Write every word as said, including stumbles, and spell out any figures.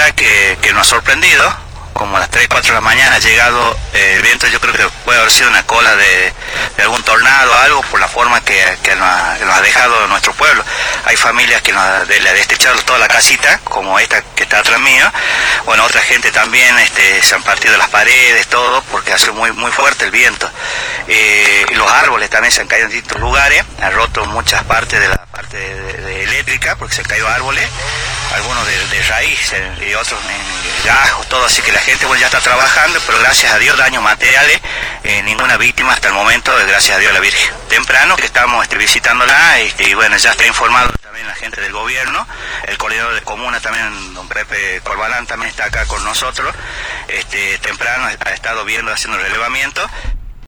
verdad que, que nos ha sorprendido. Como a las tres, cuatro de la mañana ha llegado eh, el viento. Yo creo que puede haber sido una cola de, de algún tornado o algo, por la forma que, que, nos ha, que nos ha dejado nuestro pueblo. Hay familias que nos ha, de, le ha destrechado toda la casita, como esta que está atrás mío. Bueno, otra gente también este, se han partido las paredes, todo, porque hace muy muy fuerte el viento. Eh, y los árboles también se han caído en distintos lugares, han roto muchas partes de la parte de, de, de eléctrica, porque se han caído árboles, algunos de, de raíz y otros en gajos, todo, así que la gente bueno, ya está trabajando, pero gracias a Dios daños materiales, eh, ninguna víctima hasta el momento, gracias a Dios a la Virgen. Temprano que estamos este, visitándola este, y bueno, ya está informado también la gente del gobierno, el coordinador de comuna también, don Pepe Corbalán también está acá con nosotros, este, temprano ha estado viendo, haciendo relevamiento.